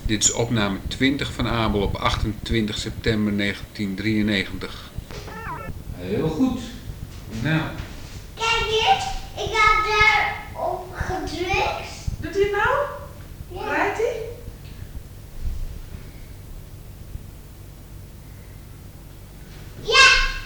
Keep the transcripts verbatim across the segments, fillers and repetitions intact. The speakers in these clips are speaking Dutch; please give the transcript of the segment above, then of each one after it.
Dit is opname twintig van Abel op achtentwintig september negentiendrieënnegentig. Heel goed. Nou. Kijk eens, ik heb daarop gedrukt. Doet hij het nou? Ja. Rijdt hij? Ja!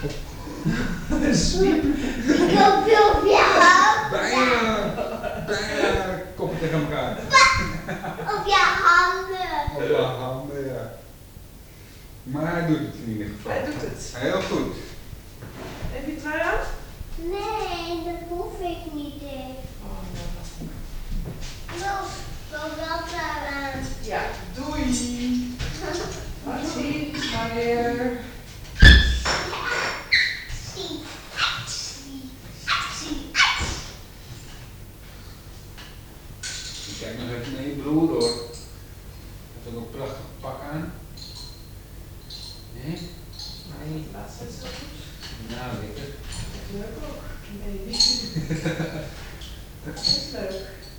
Swiep. Ik hoop je op je hand. Bijna. Bijna. Koppen tegen elkaar. Op je handen. Op je handen, ja. Maar hij doet het in ieder geval. Hij doet het. Heel goed. Heb je trui aan? Nee, dat hoef ik niet eens. Oh, nou, wacht. Wel, wel wel daaraan. Ja, doei. Wat zie je? Maar weer. Zie, zie, zie. Ik kijk nog even naar je broer hoor. Hij heeft ook een prachtig pak aan. Nee? Nee, laatst is dat goed. Nou, lekker. Dat is leuk ook. Nee. Dat is leuk.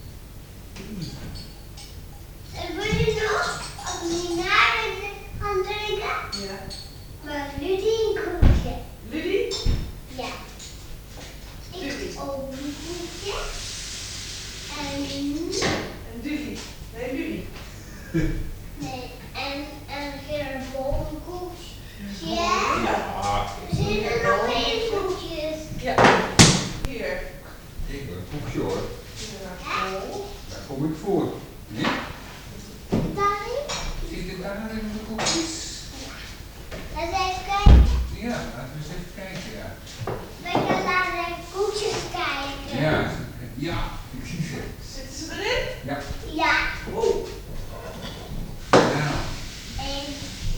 En wil je nog, als we naar gaan drinken, Ja. maar Rudy een koekje. Lily? Ja. Rudy. Ik ook een koekje. En, En Dudy. Nee, Lily. nee, en, en Gerard een koekje. Ja. Ah, Er zitten nog geen koekjes. Ja. Hier. ik wil een koekje hoor. Ja. Daar kom ik voor. Nee? Daarin? Zit er daar in de koekjes? Laten we even kijken. Ja, laten we eens even kijken, ja. We gaan naar de koekjes kijken. Ja, ja, ik zie ze. Zitten ze erin? Ja. Ja. Oh. Nou, En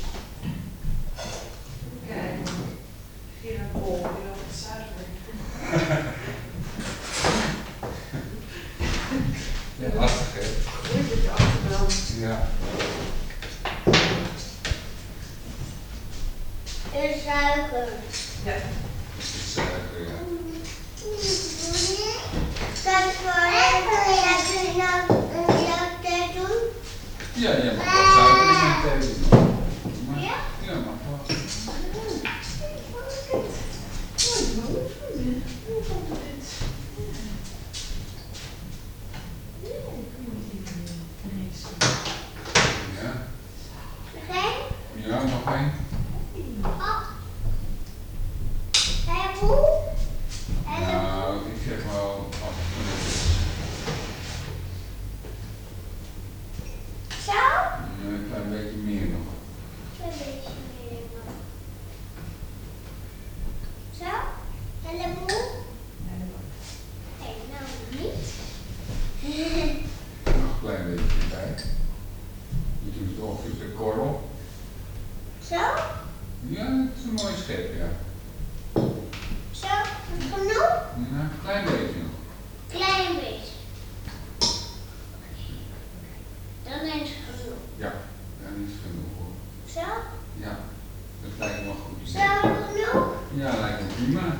Kijk. Gerard Bol. Die wil het zuiver. ja, lastig hè? Dit heb je afgebrand. Ja. de suiker. Ja. Dat is suiker, ja. Dat voor je nou een jakje doen? Ja, je mag wel suiker in mijn thee doen. Maar- Ja? Ja, mag wel. Hoe komt dit? Ja. Geen? Ja, nog één. Oh. En hoe? En de Nou, ik zeg wel af. zo? Een klein beetje meer nog. Een beetje meer. Zo? En de boel? Nee, nou niet. Nog een klein beetje erbij. Je doet het ongeveer de korrel. Zo? Ja, dat is een mooi schep, ja. Zo? Is het genoeg? Nou, een klein beetje nog. Klein beetje. Dan is het genoeg. Ja, dat is genoeg hoor. Zo? Ja, dat lijkt me wel goed. Zo genoeg? Ja, lijkt me prima.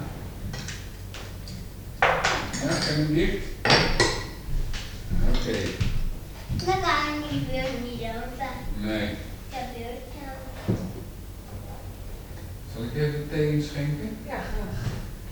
Ja, kan je hem dicht? Oké. Dan kan ik niet weer niet open. Nee. Ik heb weer het Zal ik even thee inschenken? Ja, graag.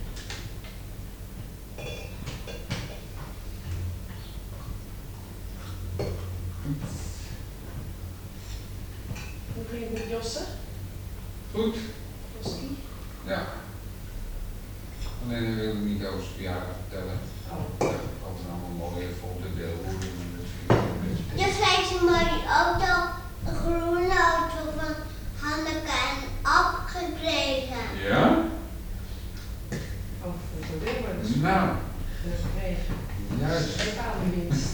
Hoe ging het met Josse? Goed. Joskie? Ja. Alleen hij wilde niet over zijn verjaardag vertellen. Oh. Ja, dat was allemaal mooi even op de deelwoorden. Dus ik vind het best. Dus wij een mooie auto, een groene auto van Hanneke en Ab gekregen. Ja? Oh, voor de weer dus Nou, gekregen. juist. Betalen winst.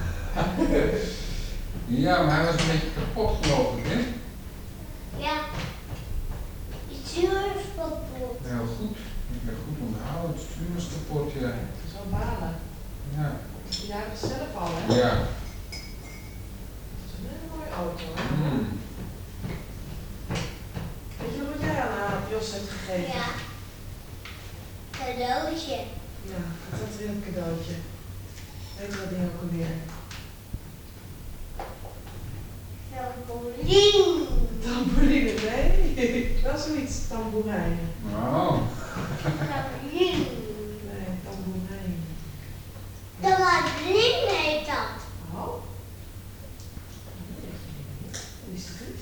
Ja, maar hij was een beetje kapot geloof ik, hè? Ja. Die stuur is kapot. Heel goed. Ik ben goed onthouden. Het stuur is kapot, ja. Dat is wel balen. Ja. Die jaren zelf al, hè? Ja. Dat is een hele mooie auto, hè? Hmm. Weet je wat jij aan aan Jos hebt gegeven? Ja. Cadeautje. Ja, wat is weer een cadeautje? Weet je wat ding ook alweer? Zo Tamboerijn. Tamboerine, nee. Wel zoiets, tamboerijnen. Oh. Tamboerijn. Nee, tamboerijn. Tamboerijn heet dat. Oh? Is het goed?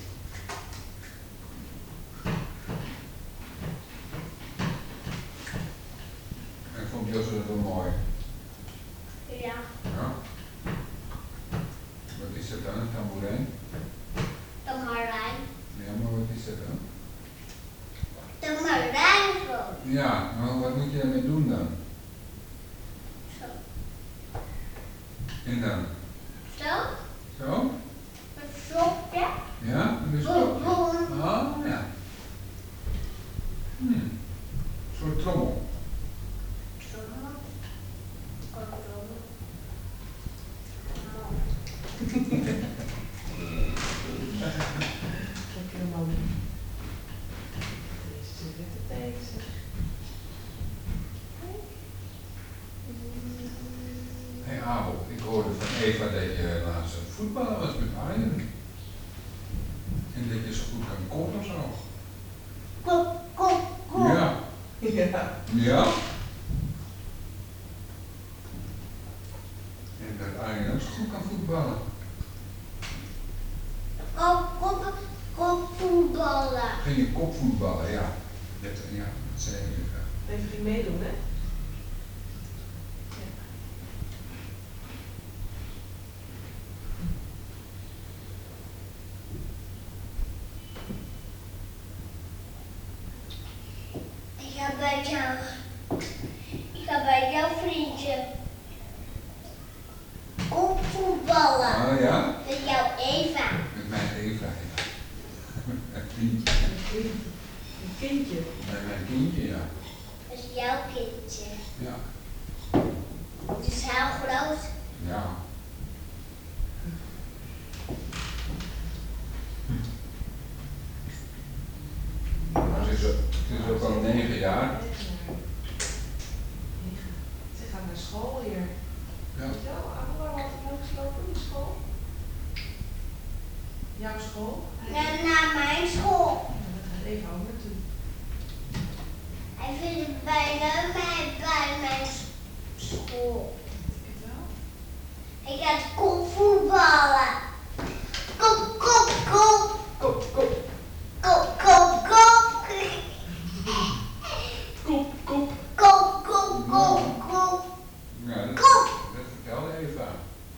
En vond Josse dat wel mooi? Ja. Ja. Wat is dat dan, een tamboerijn? Tamboerijn. Ja, maar wat is dat dan? Tamboerijn gewoon. Ja, maar wat moet je ermee doen dan? Zo. En dan? Zo. Zo? Een stokje. Ja, en dus Boem, ook. boem. Oh, ja. Hmm. Een soort trommel. Trommel. Een trommel. Lekker man. Deze zit weer te tegen, zeg. Hé hey Abel, ik hoorde van Eva dat je laatst aan het voetballen was met Arjen. En dat je zo goed kan koppen zo. Kop, kop, kop. Ja. Ja. Ja? En dat Arjen ook zo goed kan voetballen. Kop, kop, kop voetballen. Ging je kopvoetballen, ja. Dat, ja, dat zei je graag. Even ging meedoen, hè? Ik ga bij jou. Ik ga bij jouw vriendje. Kop voetballen. Ah ja? Met jouw Eva. Met mijn Eva, ja. Met mijn kindje. Een kind. Een kindje. Met mijn kindje, ja. Dat is jouw kindje. Ja. Het is heel groot. Ja. Maar ze is, ook- ze is ook al negen jaar. Negen. Ze gaat naar school hier. Ja. Weet je wel, Abel, waar had hij ook geslopen in school? Jouw school? Naar, naar mijn school. Ja, daar gaat even ook naartoe. Hij vindt het bijna bij, bij mijn school. Weet je wel? Ik ga kop voetballen. Kop, kop, kop. Kop, kop. Kop, kop, kop. Kop, kop. Kop, kop, kop, kop. Ja, dat, Kop. dat vertelde Eva.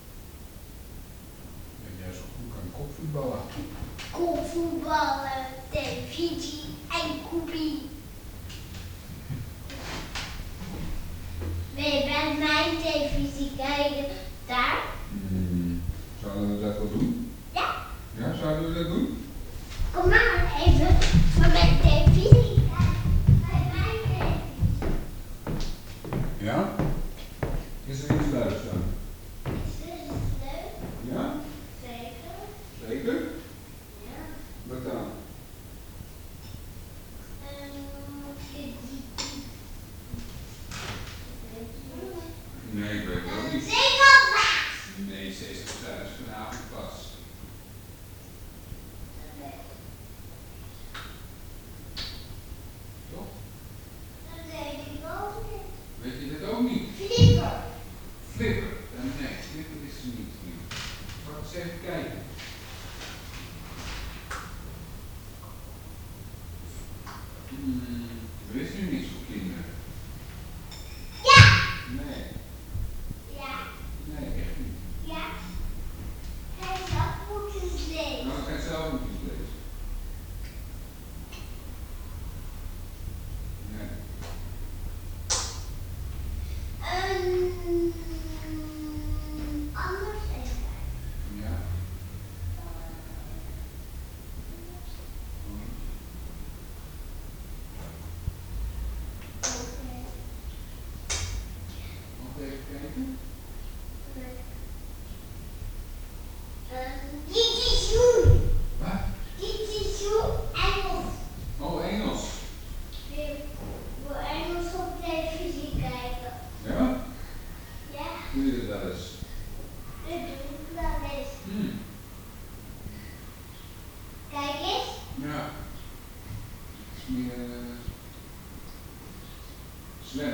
Dat jij zo goed kan kopvoetballen. Kop voetballen, televisie en koepie. Wil je bij mijn televisie kijken? Daar? Hmm. Zouden we dat wel doen? Ja. Ja, zouden we dat doen? Kom maar even van mijn televisie kijken. Bij mijn televisie. Ja? Is er iets leuks dan? Is dit leuk? Ja? Zeker. Zeker? Ja. Wat dan? Nee, ik weet het ook niet. Nee, Sesamstraat is vanavond pas. Toch? Weet je dat ook niet? Flipper. Flipper? Eh, Nee, Flipper is er niet. Zal ik eens even kijken? Hmm, er is nu niks voor kinderen. Ja. Nee, Ja. nee, echt niet. Ja. Hij zou moeten lezen. Nou, ik ga het zelf moeten lezen. Nee. Een anders even. Ja. Nog even kijken. Dit is Joen. Wat? Dit is Joen Engels. Oh, Engels. Ik wil Engels op televisie kijken. Ja? Ja, Doe je dat wel eens? dat doe ik wel eens. Hmm. Zwemmen.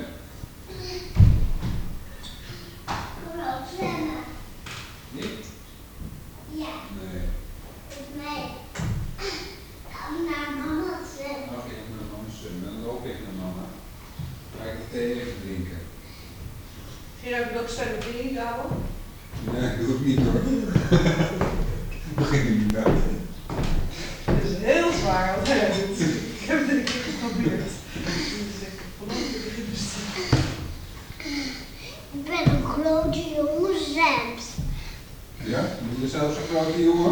Gewoon zwemmen. Niet? Ja, Nee. met mij. Gaan we naar mama zwemmen. Oké, ik moet naar mama zwemmen. Dan loop ik naar mama. Ga ik de thee even drinken. Gerard, wil ook zwemmen? Wil je niet, Abel? Nee, doe ik niet hoor. Begin er niet uit. Het is heel zwaar wat hij doet. Ik heb het een keer geprobeerd. Dus ik vanochtend begin te staan. Ik ben een grote jongen zwemt. Ja? Ben je zelfs een grote jongen?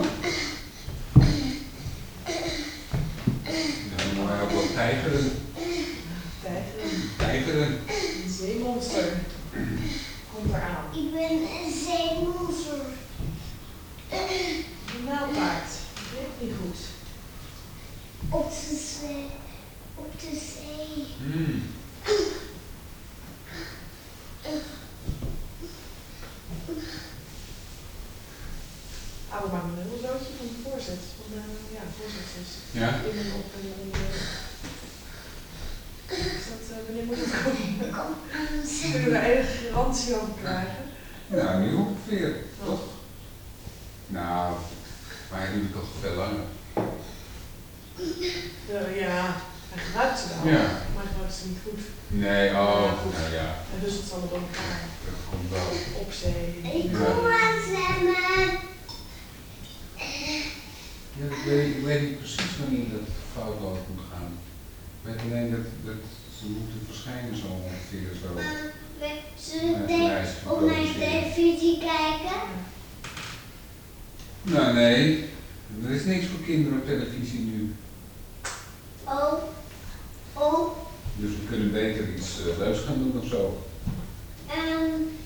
Dan moet hij ook wel tijgeren. Tijgeren. Tijgeren. Een zeemonster. Komt eraan. Ik ben een zeemonster. Een nijlpaard. Dat weet niet goed. Op de zee. Op de zee. Mm. Abel maakt een heel zootje van de voorzet. Van de, ja, de voorzet is Ja? in en op en in de... Is dat, uh, wanneer moet het komen? Kom aan Kunnen we daar enige garantie over krijgen? Nou, nu ongeveer, toch? Nou, maar hij doet het toch veel langer. Uh, ja, hij gebruikt ze wel, Ja. maar hij gebruikt ze niet goed. Nee, oh, Ja, goed. nou ja, En dus het allemaal door elkaar. dat komt wel. Op zee. Ik kom aan zwemmen. Ja, ik weet, ik weet niet precies wanneer dat fout loopt moet gaan. Ik weet alleen dat, dat ze moeten verschijnen zo ongeveer zo. Uh, Zullen we op mijn televisie kijken? Nou nee, er is niks voor kinderen op televisie nu. Oh. Oh. Dus we kunnen beter iets uh, leuks gaan doen of zo. Um,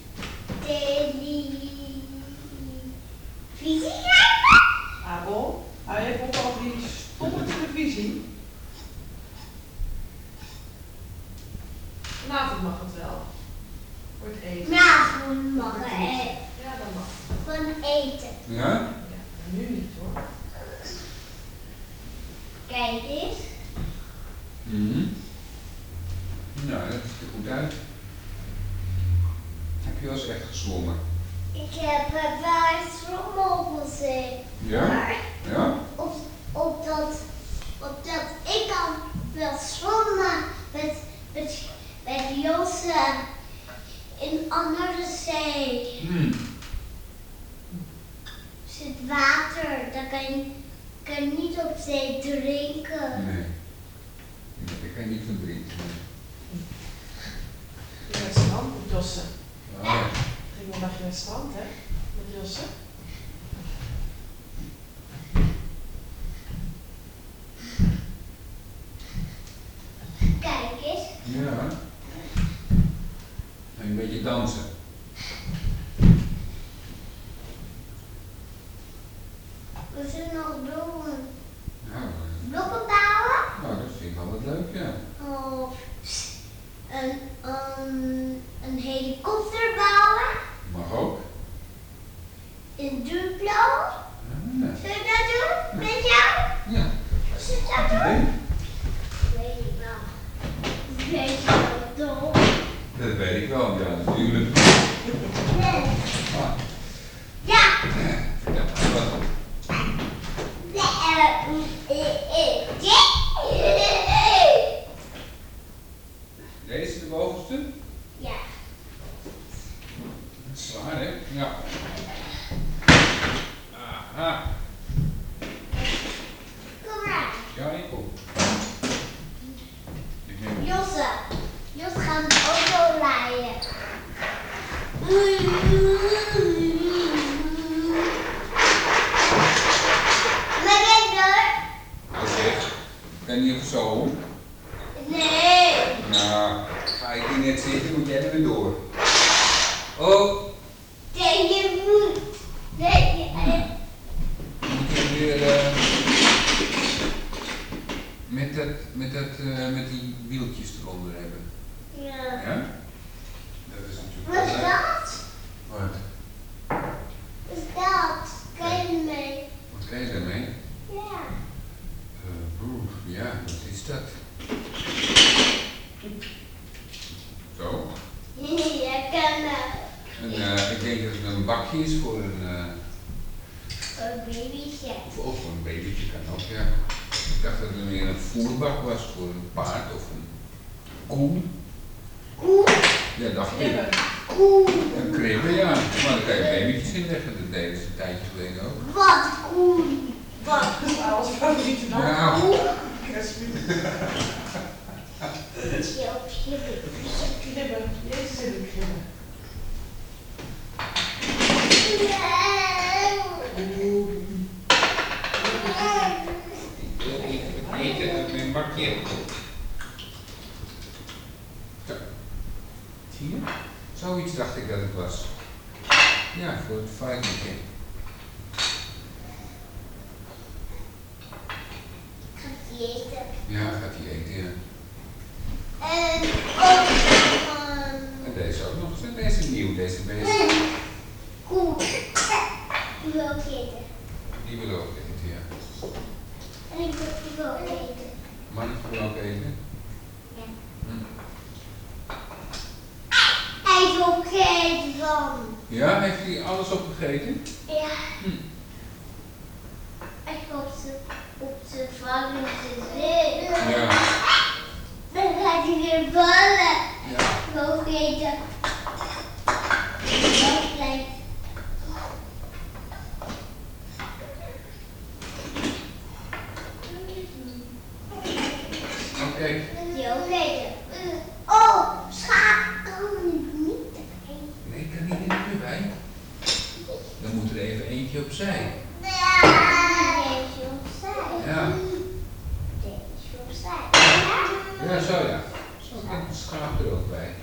televisie kijken? Abel, hou je even op over die stomme televisie. Vanavond mag het wel. Voor het eten. Nou, mag ik Ja, dat mag. van eten. Ja? Ja, nu niet hoor. Kijk eens. Mhm. Nou, dat ziet er goed uit. Heb je wel eens echt gezwommen? Ik heb het wel eens zwommen gezien. Ja? Maar Ja? op, op dat, op dat ik kan wel zwommen met, met, met Josse in andere zee. Hmm. Zit water, daar kan je, kan je niet op zee drinken. Nee. Nee, ik kan niet van drinken. Je gaat naar het strand met Josse. Oh, ja. Ging een dagje naar het strand, hè? Met Josse. Kijk eens. Ja. En een beetje dansen. We zullen nog doen. Nou, eh, Blokken bouwen. nou, dat vind ik wel wat leuk, ja. Of een, een, een helikopter bouwen. Mag ook. Een Duplo. Ah, Zullen we dat doen? Met jou? ja. Zullen we dat doen? Nee, Weet ik wel. Weet je wel, toch? dat weet ik wel, ja, natuurlijk. Nee. Ah, Ja. ja, wat? Nee, eh, eh, eh, yeah. Deze de bovenste? Ja. Dat is zwaar, hè? Ja. Aha. Kom maar. Ja, ik kom. Ik neem Josse. Josse gaat een auto rijden. Maar kijk door. Oké. Ben je even zo om? Nee. Nou, ga ik hier net zitten, moet jij er weer door. Oh, Nee, je moet. Nee, je, eh, moet je weer eh, met, dat, met, dat, eh, met die wieltjes eronder hebben. ja. Ja? Dat is natuurlijk Wat is wel leuk. dat? Wat? Wat is dat? Kijk mee. Wat kan je daarmee? Ja. Uh, oeh, ja, wat is dat? denk dat het een bakje is voor een, uh, Een babytje. of, of voor een babytje kan ook, ja. Ik dacht dat het meer een voerbak was voor een paard of een koe. Koe. Ja, dacht ik. Kribben. Koe. Een kribben, ja. Maar dan kan je babytjes in leggen, dat deden ze een tijdje geleden ook. Wat koe. Wat Dat is alles favoriete naam. Ja. koe. Kerstmis. Chilpje. Kribben. Jezus in de kribben. Ik wil eten met een bakje. Zo. Zie je? Zoiets dacht ik dat het was. Ja, voor het varkentje. Gaat die eten? Ja, gaat hij eten, ja. En ook van En deze ook nog. Deze is nieuw, deze bezig. koe. Die wil ook eten. Die wil ook eten, ja. En ik wil, ik wil ook eten. Mannetje wil ook eten. Ja. Hm. Hij is ook eten dan. Ja, heeft hij alles opgegeten? Ja. Hm. Ik op zijn op zijn varkens zitten. Ja. Dan gaat hij weer vallen. Ja. Ik wil ook eten. Heel klein. Oké. Dat hij ook eten. Oh, schaap kan niet eten. Nee, ik kan niet in de buurt bij. Dan moet er even eentje opzij. Deze opzij. Ja. Deze opzij. Ja, zo ja. Zo kan het schaap er ook bij.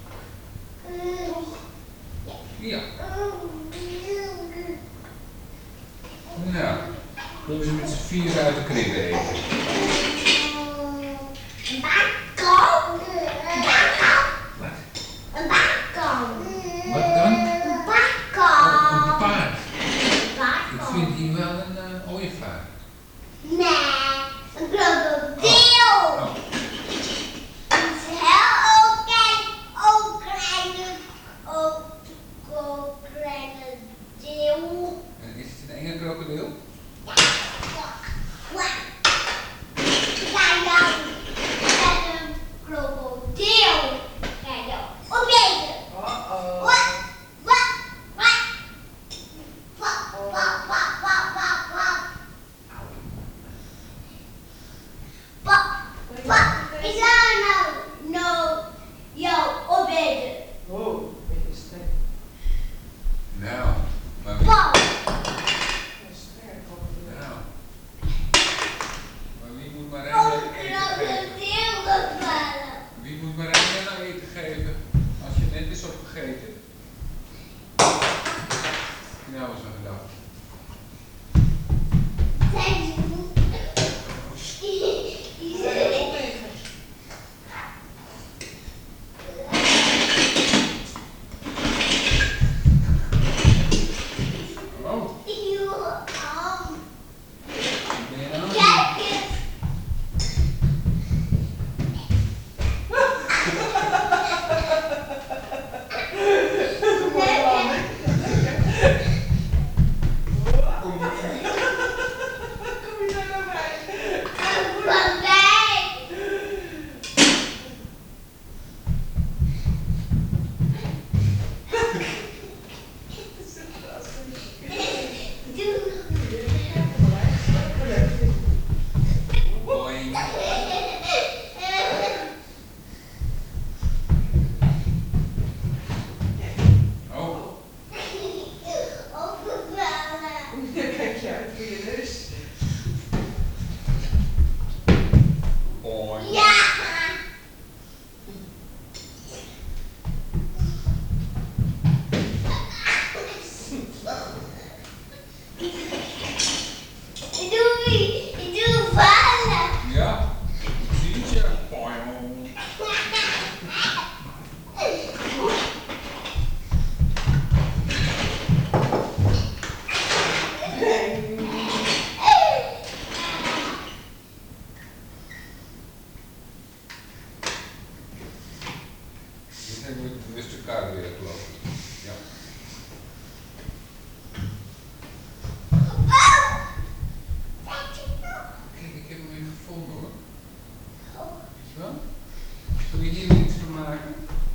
Ja. Nou, dan ze met z'n vier uit de kribben eten. Een bakkan. Een bakkan. Wat? Een bakkan. Wat dan? Een Oh, bakkan. een paard. Een Ik bakkan. vind hier wel een uh, ooievaar. Nee, een krokodil. Oh. Het is heel oké. Ook kleine, ook, ook kleine deel. En is het een enge krokodil? Ja, ja. Ga jou met een krokodil. Ga jou opeten. Uh-oh. Wat? Wat? Wat? Wat? Wat? Wat? Wat? Wat? Wat? Wat? Wat is er nou? Nou, jou opeten. Wow, een beetje streng. Nou, maar wie, Wat? Ja, streng. nou. Maar wie moet maar Ook eten geven? krokodil gevallen. Wie moet maar eten nou eten geven? Als je net is opgegeten. Nou, was een gedachte. Zijn ze moe? Die zijn Opeten. Oh, heel arm. ben je nou? Kijk eens. Kom maar. Kom je daar nou bij? Van mij. Doe. Boing. Oh, Opgevallen. Kijk je uit voor je neus. boing. Ja. Ik doe wie? Ik doe vallen. Ja, ik zie het ja. Boing. Dit hebben we de bewuste kaart weer geloof ik. Ja. maken?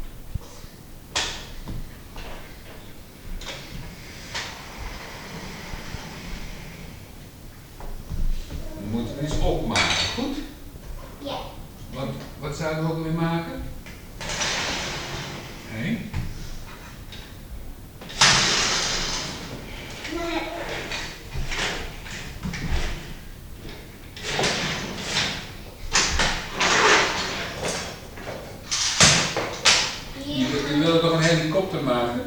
We moeten iets opmaken, goed? Ja. Wat, wat zouden we ook weer maken? Hé? Nee. Je, je wilde toch een helikopter maken?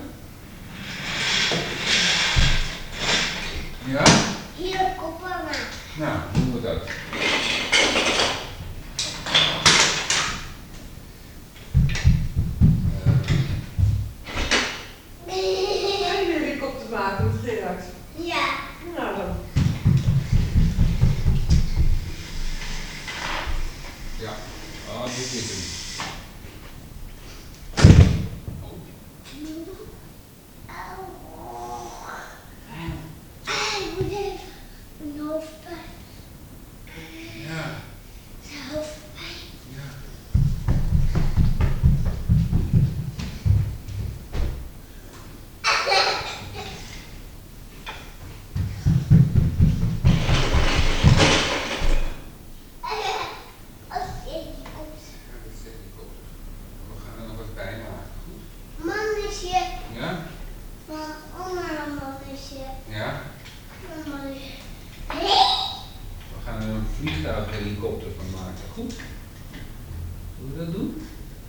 Ja? Hier koppen maken. Nou, doen we dat. Ga je een helikopter maken met Gerard? Ja. Nou dan. Ja. Oh, dit is hem. Ah, ik moet even mijn hoofdpijn. Ja. Zijn hoofdpijn. Ja. Als je komt. Ja, dat is helikopter. We gaan er nog wat bij maken, goed? Mannetje. Ja? Van oma mannetje. Ja? Mannetje. We gaan er een vliegtuighelikopter van maken, goed? Zullen we dat doen?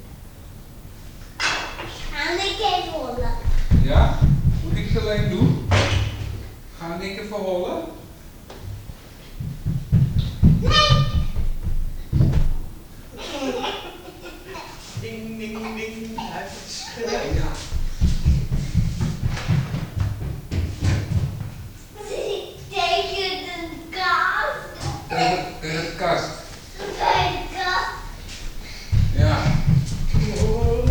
Ga ik even rollen. Ja? Moet ik het alleen doen? Ga ik even rollen? Ding, ding, ding. Hij heeft het schudden. Ja. Tegen de kast. Tegen tegen de kast. Bij de kast. Ja. Oh.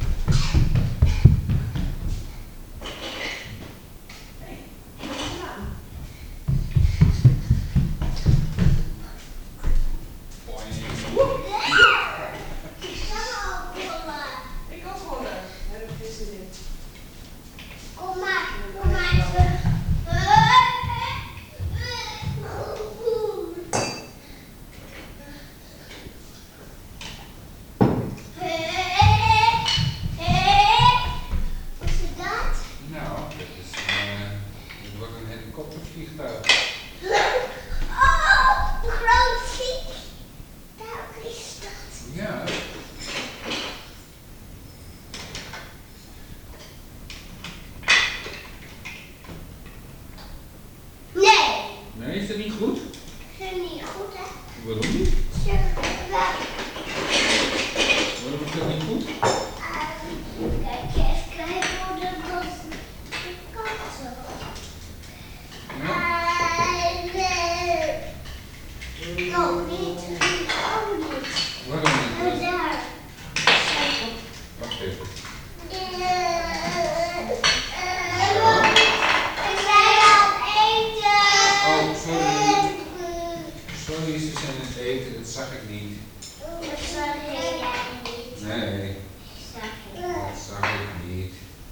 Ik ga al rollen. Ik ook rollen. Daar heb ik geen zin in. Kom maar, kom maar even. Wat is dat? Nou, dit is een, uh, dit wordt een helikoptervliegtuig. Oh, hoe groot vliegtuig is dat? Ja. Nee, Nee, is dat niet goed? dat is niet goed hè. Waarom niet? Zeg wel. Waarom is dat niet goed? Kijk eens, kijk hoe dat was. De katten. Ja. Ah, nee. Nog niet, ook niet. Waarom En niet? daar. Wacht even. Ik ben aan het eten. Oh, sorry. Sorry, ze zijn aan het eten, dat zag ik niet. Dat zag jij niet. Nee, Zag ik. dat zag ik niet.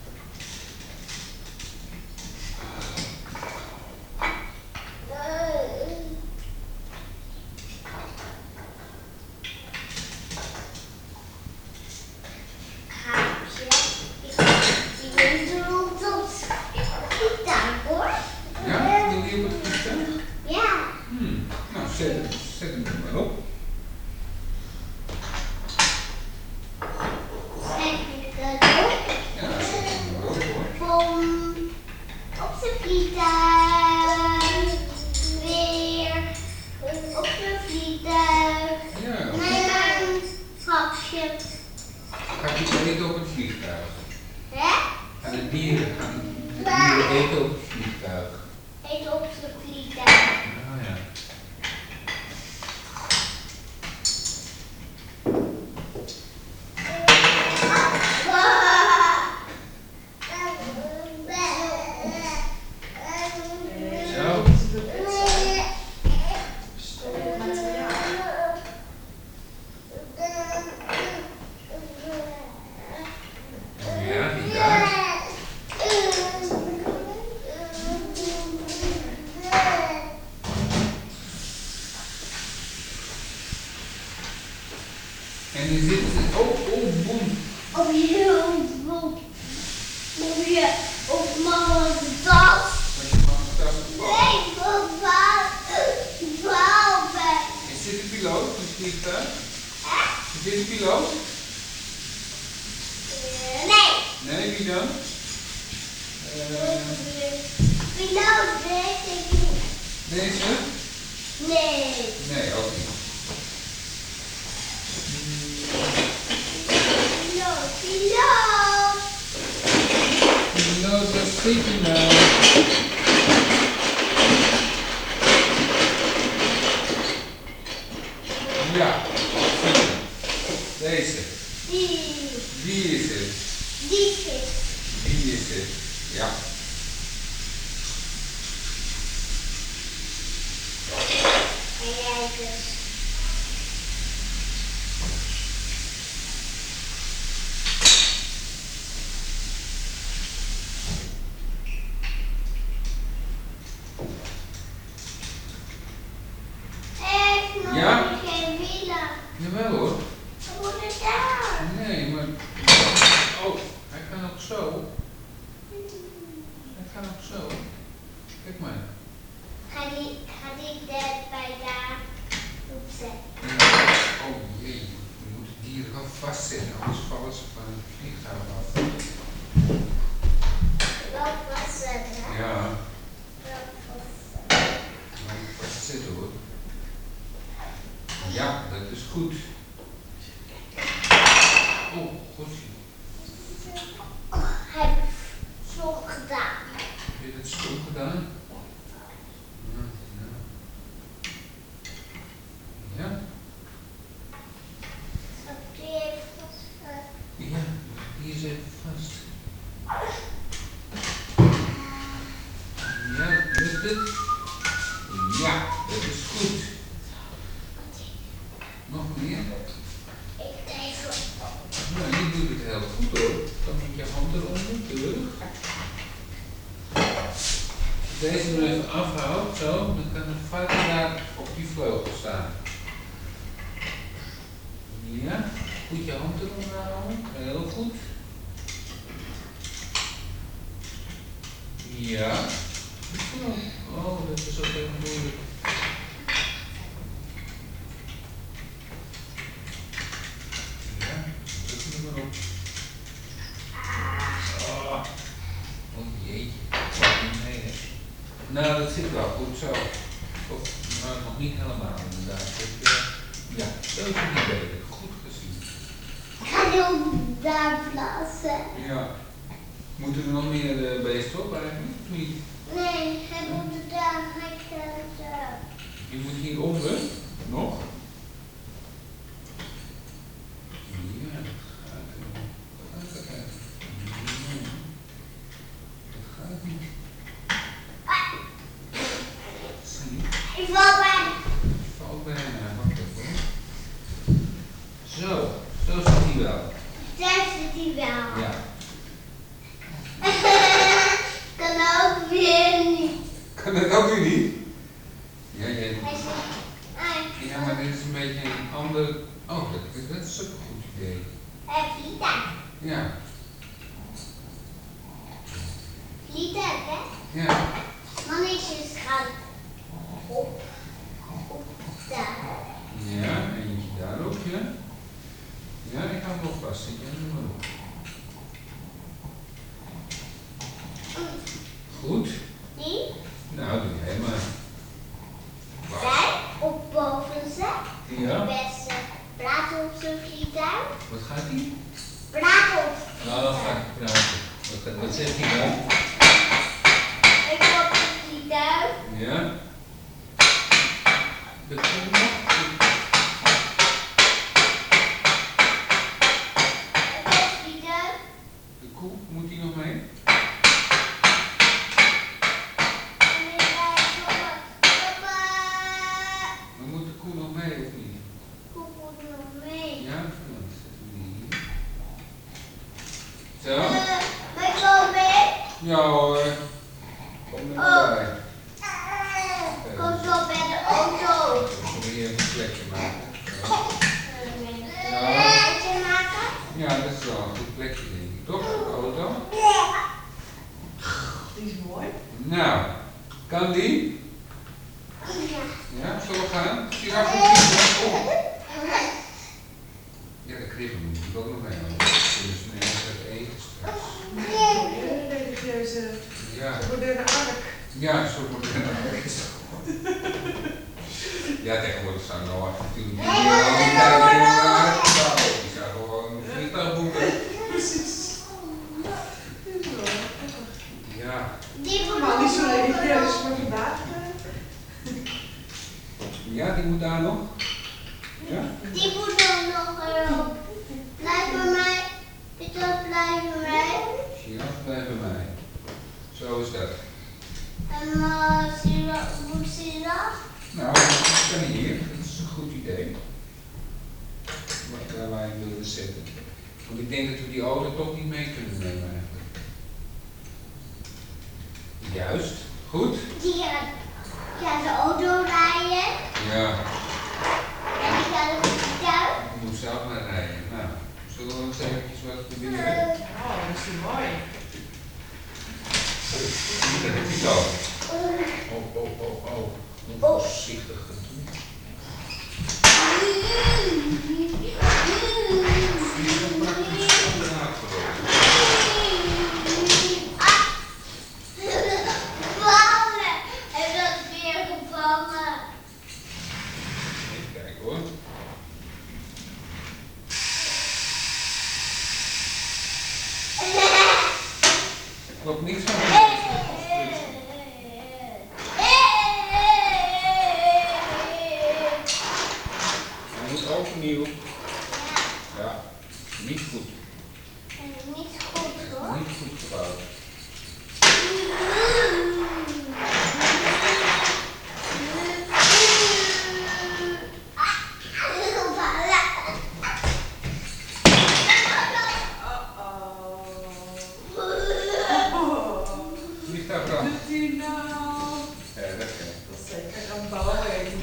Haapje. Ik ben zo op dat vliegtuig hoor. Ja, wil je op het vliegtuig? Ja. Hmm. Nou, zet hem, zet hem er maar op. Zet ik het op. Ja, zet hem er maar op hoor. Bom. Op de vliegtuig. Weer. Op de vliegtuig. Ja, op- Mijn hapje. gaat je eten op het vliegtuig? Hè? Gaan de dieren, gaan de dieren eten op het vliegtuig? Eet op de vliegtuig. Ah ja. Zo. Stoffelijk materiaal. op je op, op je op mama's tas. Met je mama's tas op papa. Nee, papa. Papa. Is dit de piloot van het vliegtuig? Hè? Is dit de piloot? Eh, Nee. Nee, wie dan? Eh, Piloot weet ik niet. deze? Nee. Nee, ook niet. Piloot, piloot. Piloot, wat schiet je nou? Ja, deze. Die. Wie is het? Die vis. Wie is het? Ja. En jij dus. Ik nog Ja? geen wielen. Jawel hoor. We moeten daar. Nee, maar... Oh, hij kan ook zo. Hij kan ook zo. Kijk maar. Ga die, ga die net bij daar opzetten. Oh jee, we moeten die dieren wel vastzetten, anders vallen ze van het vliegtuig af. Wel vastzetten, hè? Ja, Wel vastzetten. maar vastzetten hoor. Ja, dat is goed. Oh, goed. Oh, hij heeft zo gedaan. Heb je dat stom gedaan? Ja, ja. Ja, Die heeft vastgezet. ja, die is even vast. Ja, lukt het? Ja, dat is goed. Nog meer? Ik twijfel. Nou, je doet het heel goed hoor. Dan moet je hand eronder, terug. Als je deze nu even afhoudt, zo, dan kan het vaker daar op die vleugel staan. Ja, goed je hand eronder houden. Heel goed. Ja. Goed zo. Oh, dat is ook even moeilijk. Ja, druk er maar op. Oh, oh jeetje. Nee, hè. Nou, dat zit wel goed zo. Of, nou, nog niet helemaal inderdaad. Dat, uh, ja, zo is het niet beter. Goed gezien. Ik ga die ook daar plaatsen. Ja. Moeten er nog meer uh, beesten op eigenlijk? Of niet? Nee, hij moet daar. Hij kan daar. Je moet hieronder nog. Ja, dat gaat er. Dat gaat er. Ja. Dat gaat niet. Zie je? Ik val bij. Valt bijna. Wacht even. Zo, zo zit hij wel. Daar zit hij wel. Ja. Kan ook weer niet. Kan dat ook weer niet? Ja, jij. Hij zit. Hij Ja, maar dit is een beetje een ander. Oh, dat, dat is ook een goed idee. Hij vliegt daar. Ja. Vliegt daar, hè? Ja. Mannetjes gaan op. Op daar. Ja, eentje daarop, ja. Ja, ik hou hem nog vast. Zet jij er maar op. Goed. Die. Nou, doe jij maar. Zij op boven zet. Ja. Beste praten op zo'n vliegtuig. Wat gaat hij? Praten op. Nou, dan ga ik praten. Wat, wat zegt hij dan? Ik op een vliegtuig. Ja. De koe nog? Ik op een vliegtuig. De koe, moet die nog mee? En ik ga zo. Papa. Maar moet de koe nog mee of niet? Hoe moet ik nog mee? Ja, dan zetten we die hier. Zo. Eh, ben ik al mee? Ja hoor. Kom er Oh. maar bij. Eh, Kom zo bij de auto. Dan moet je even een plekje maken. Zo. Eh, Een beetje maken. Ja, dat is wel goed. plekje, denk ik. Toch? De auto? Die is mooi. Nou, kan die? Ja. Ja, zullen we gaan? Giraf en Giraf op. Ja, de kribbel moet ik ook nog mee hebben. Dus nee, dat gaat eten straks. Hele religieuze, Ja, moderne ark. ja, zo wordt het dan is. Ja, tegenwoordig staan nou natuurlijk niet meer al die tijden in de aardbouw. Die zijn gewoon vliegtuigboeken. Precies. Dit is wel grappig. Ja, Die moet Maar niet zo nog religieus, erop. maar vandaag. ja, die moet daar nog. Ja? Die moet dan nog erop. Blijf bij mij. Peter, blijf bij mij. Giraf, blijf bij mij. Zo is dat. En uh, Sira, moet Sira? Nou, dat kan hier. Dat is een goed idee. Wat uh, wij wilden zetten. Want ik denk dat we die auto toch niet mee kunnen nemen eigenlijk. Juist. Goed. Die gaat, gaat de auto rijden. Ja, En die gaat op de tuin. ik moet zelf maar rijden. Nou, zullen we eens eventjes wat proberen? Oh, dat is mooi. Dat heb je zo. Oh, oh, oh, oh. Onvoorzichtig gedoe. Die is een praktisch onderhoud geworden. Vallen! En dat is weer gevallen. Even kijken hoor. Er klopt niks van. Hij moet overnieuw. Ja, niet goed. Niet goed hoor. Niet goed gebouwd. Oh. Vliegtuig brand. Doet hij nou? Ja, dat kan. Dat is zeker een bouwing.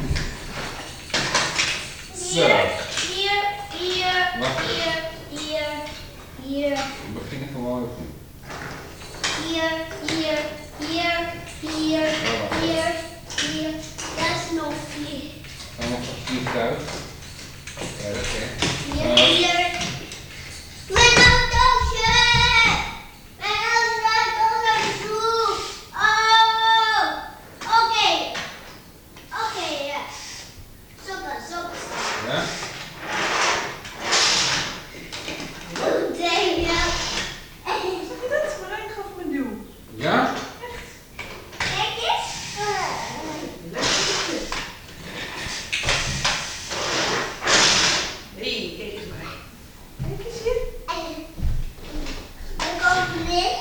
Zo. Hier, hier, Wacht. hier, hier, hier, We beginnen gewoon opnieuw. hier, hier, hier, hier, hier, hier. Dat is nog vier. Dan nog een vliegtuig. Ja, dat kan. Hier, hier. Mijn autootje! Mijn auto rijdt onderzoek! Oh! Oké. Oké, ja. Stoppen, stoppen, stoppen. Ja? Goed, denk je. Zag je dat? Marijn gaf me een duw. Ja? Kijk eens. Lekker. Hé, kijk eens maar. Kijk eens hier. Ik ook niet.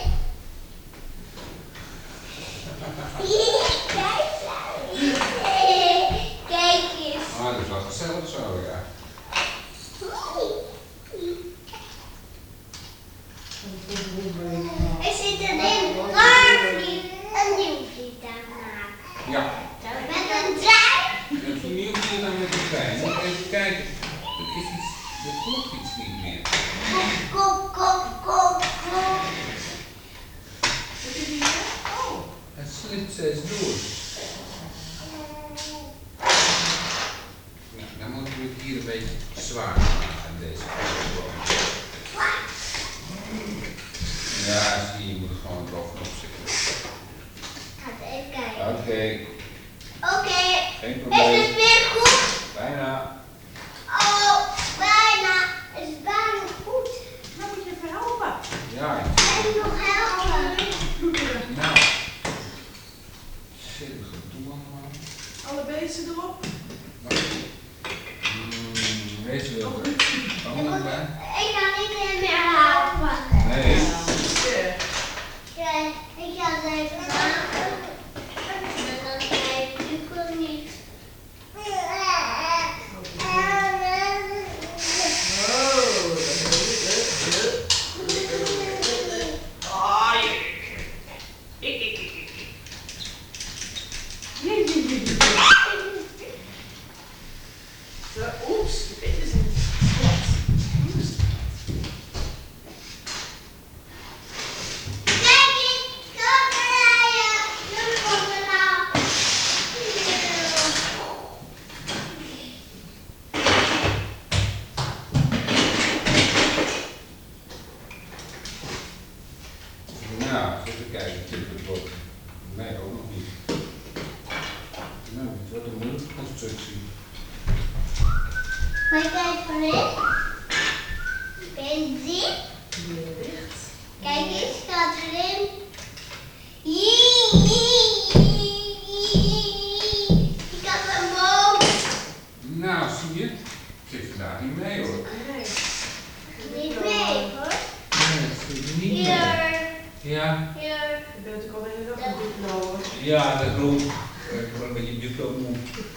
Kijk eens. Ah, dat is wel gezellig zo, ja. Er zit erin Garfield een nieuw vliegtuig maken. Ja. Met een trein. En vernieuwd je dan met de trein. Moet even kijken. Er is iets, er klopt iets niet meer. Kop, kop, kop, kop. Zit je hier? Oh. Het slipt steeds door. Nou, dan moeten we het hier een beetje zwaar maken, deze kant. Ja, zie je, je moet het gewoon bovenop zitten. Ga even kijken. Oké, Oké. geen Is probleem. het weer goed? Bijna. Oh, bijna. Het is bijna goed. Nou moet je even helpen. Ja, En nog helpen. Ploeteren. nou. Zit er gedoe allemaal. Alle beesten erop. Mm, Deze wil Oh, er. Allemaal erbij? Ik ga niet meer helpen. Nee. Ja. Kijk, ik ga het even maken. En dan kijk ik het niet. Oh, dat is leuk. Ah. Nou, even kijken, tip het wordt. Nee, ook nog niet. Nou, het wordt een moeilijke constructie. Maar kijk voor dit. Kijk dit. Weer dicht. Kijk eens, gaat erin. Ik had een boom. Nou, zie je? Ik zit vandaag niet mee hoor. Nee. Niet mee hoor. Nee, dat zit er niet mee. Hier. Ja, Hier. Je bent ook al de hele dag een diplo. ja, dat klopt. Ik word een beetje diplomoe.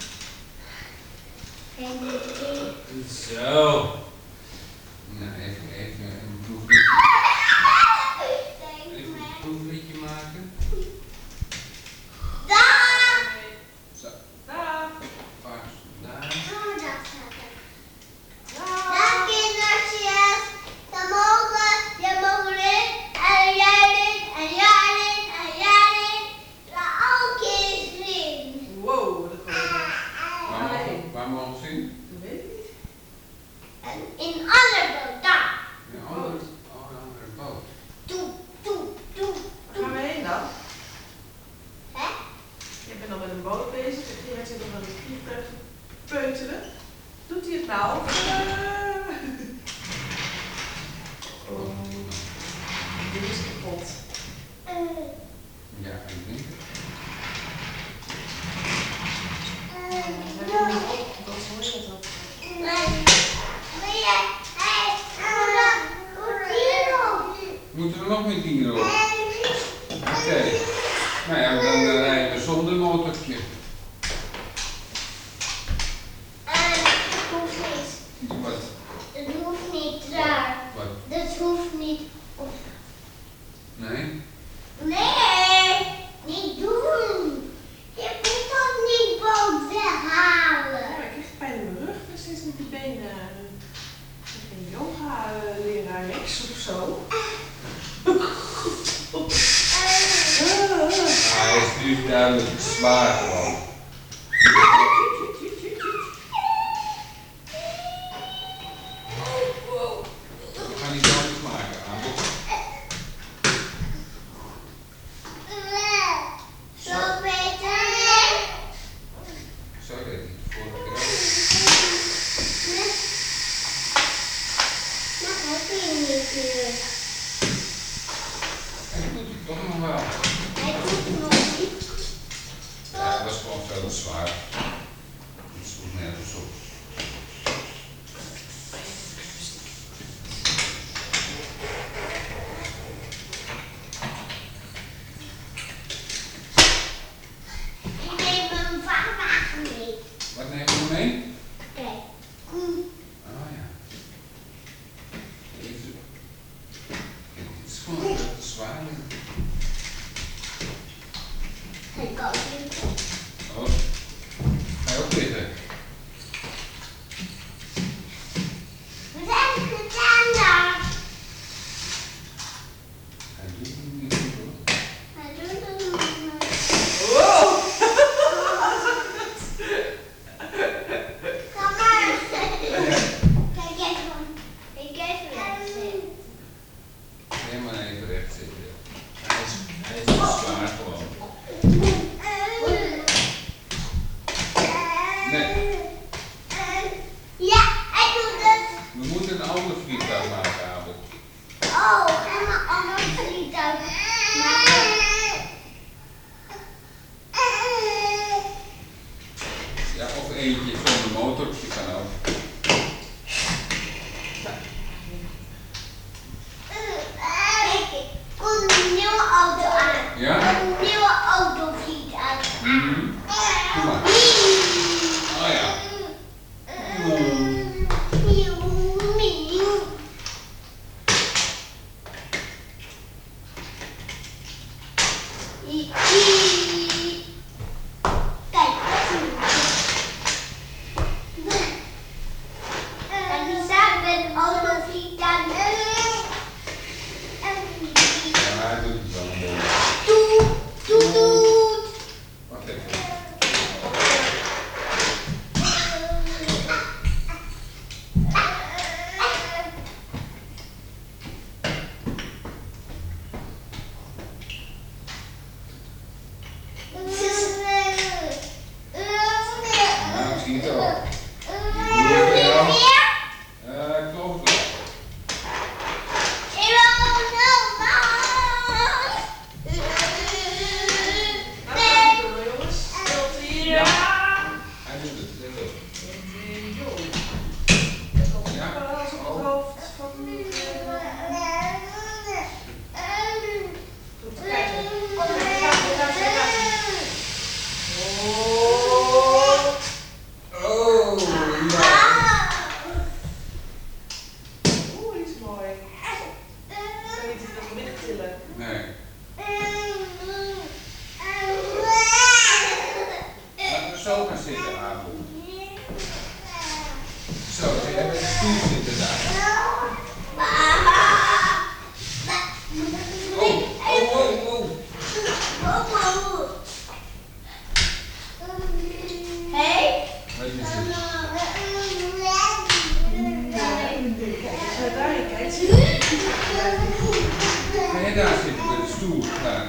En dit. Zo. Nou, even, even een proefritje, Kijk even een maar. proefritje maken. Daar. Zo, Dag. pas daar. Oh, daar staat het. Dag. Dag kindertjes. Dan mogen, jij mogen erin. En jij erin. En jij erin. En jij erin. Daar ook eens erin. Wow, wat een grote. Waar mogen, waar mogen we zien? Dat weet ik niet. En in andere boot, daar. Een andere, oh, een andere boot. Toe, toe, toe. Waar gaan we heen dan? Hè? Je bent al met een boot bezig en Gerard zit nog aan het vliegtuig te peuteren. Doet hij het nou? Uh... Oh, dit is kapot. Eh, Ja, ik denk het. eh, Heb je nou. hem op? Dat hoor je het ook. Nee. Wil je, hé, moeder, hoe hierop? Moeten we nog meer dingen op? Oké. Nou ja, dan uh, rijden we zonder motortje. En het hoeft niet. Wat? Het hoeft niet daar. Wat? Dat hoeft niet op. Nee? Nee, niet doen. Je moet toch niet boot weghalen. Ja, ik krijg pijn in mijn rug, ik ben steeds met die benen. Ik ben een yoga-lerares of zo. Ah, hij is nu duidelijk zwaar gewoon. We gaan iets anders maken, Abel. Zo beter. Zo deed hij het vorige keer ook. Dat heb je niet meer. Hij doet het toch nog wel. Hij doet het nog niet. Ja, dat was gewoon veel te zwaar. Het sloeg nergens op. Ik neem mijn vrachtwagen mee. Wat nemen we mee? Kijk. Oh ja. Deze. Het is gewoon veel te zwaar. Hij kan niet. Oh. Ga je ook liggen? Wat heb ik gedaan daar? Hij doet het niet goed hoor. Hij doet het nog niet. Wow! Kom maar. Kijk even. Kijk even. Helemaal even recht zitten. Hij is, hij is te zwaar gewoon. Nee. Ja, hij doet het. We moeten een ander vliegtuig maken, Abel. Oh, en een ander vliegtuig maken. Ja, of eentje zonder motortje kan ook. Kijk, er komt een nieuwe auto aan. Ja? Een nieuwe niet te veel gewicht tillen. Nee. Laten we zo gaan zitten, Abu. Zo, jij hebt een stoel zitten daar. Oh, oh, oh, oh. Hey? Wat is het? Als je daarin kijkt, zie je. Ga jij daar zitten bij de stoel? Daar.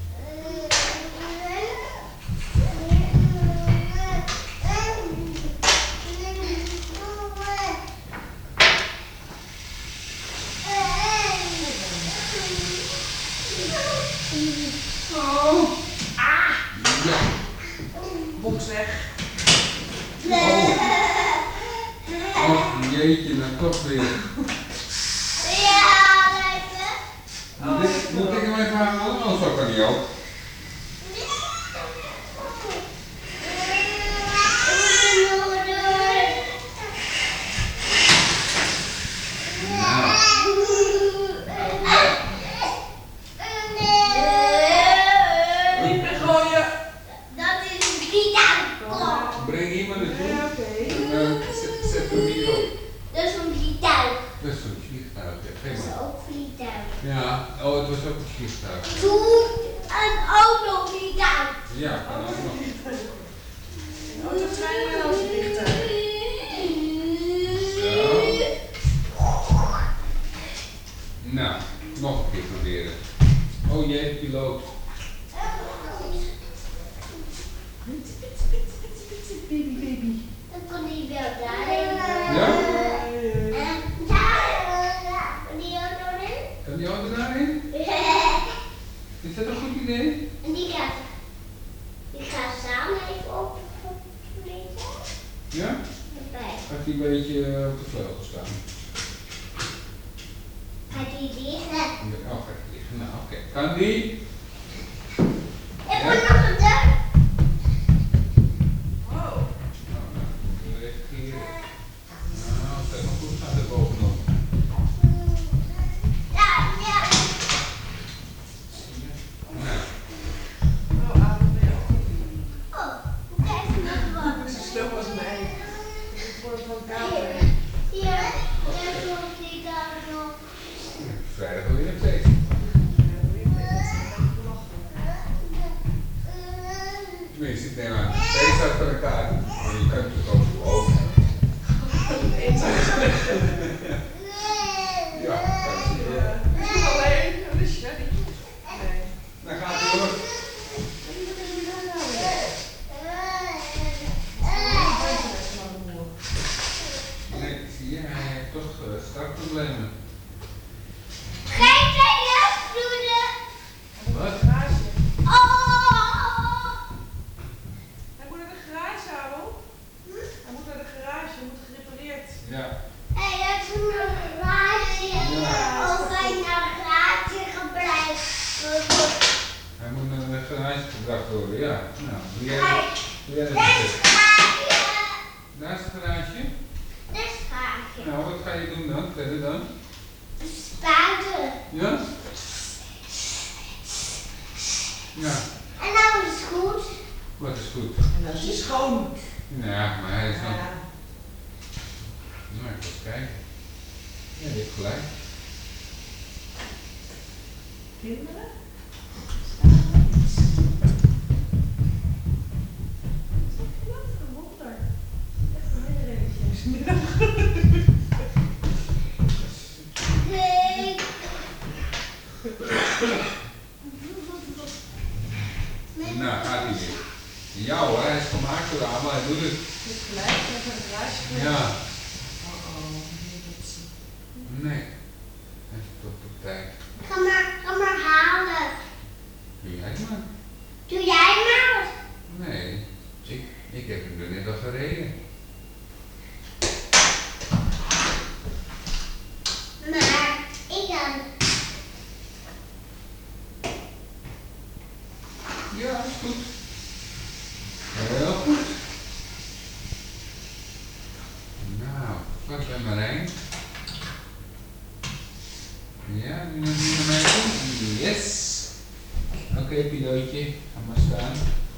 Oh. Ah. Ja. Box weg. Oh. Och, jeetje, nou toch weer. Ja, lekker. Moet ik, moet ik hem even halen? Anders ook kan niet op. Nou, Niet meer gooien. Dat is een gitaar. breng iemand naartoe. Ja, oké. En uh, zet, zet hem hier op. Dat is een vliegtuig. Dat is een vliegtuig. Ja, Dat geef is maar. ook vliegtuig. Ja, oh, het was ook een vliegtuig. Toen een auto vliegtuig. Ja, kan ook nog. Oh, dat zijn wel als vliegtuig. Nou, nog een keer proberen. Oh jee, piloot. Pits, pits, pits, pits, pits, baby, baby. Dan kon hij wel daarin. Ja? En daar. Kan die auto in? Kan die auto daarin? Is dat een goed idee? En die gaat, die gaat samen even op vliegen. Ja? Erbij. Gaat die een beetje uh, op de vleugel staan? Gaat die liggen? Ja, oh, gaat die liggen. Nou, oké. Kan die? Ik moet nog een deur. Oh. Nou, nou, even hier. Nou, zet nog goed, gaat er bovenop. Ja, ja. Nou, Oh, adem weer op. Oh, kijk nog wat. Het is zo slow als een ei. Het wordt van kater. Hier, hier komt die daar nog. vrijdag wil je nog steeds. Tenminste, ik neem aan. Deze uit van elkaar. Maar je kunt het ook over. Ja, kan je wel. Alleen, dat is Sherry. Nee. Dan gaat hij hoor. Nee, zie je, hij heeft toch uh, startproblemen. Geen telefoenen. Wat? Garage. Oh. Hij moet naar de garage, Aaron. Hij moet naar de garage, hij moet gerepareerd. Ja. Hé, dat is een garage. Of hij naar een garage gebleven. Hij moet naar de garage gebracht worden, ja. Nou, doe jij Kijk, doe jij dat dit eens. is garage. Daar is het garage. Dit is garage. Nou, wat ga je doen dan? Verder dan? Spuiten. Ja? Ja. En nou is het goed. Wat is goed? En dan is hij schoon. Ja, maar hij is nog... Ja. Nou, ik ga eens kijken. Ja, je hebt gelijk. Kinderen? Een wonder. Echt een hele religieuze middag. Nee. Nou, gaat hij weer. Ja hoor, hij is gemaakt door Abel, hij doet het. Het is gelijk, hij heeft een garage gekregen. Ja. Oh oh, nee, dat is... Nee. Hij is tot op tijd. Ga maar, ga maar halen. Doe jij het maar. Doe jij maar. Nee. Ik, ik heb hem er net al gereden. Maar ik dan. Ja, is goed. Heel goed. Nou, wat bij Marijn. Ja, nu nog niet naar mij pilootje. Ga maar staan.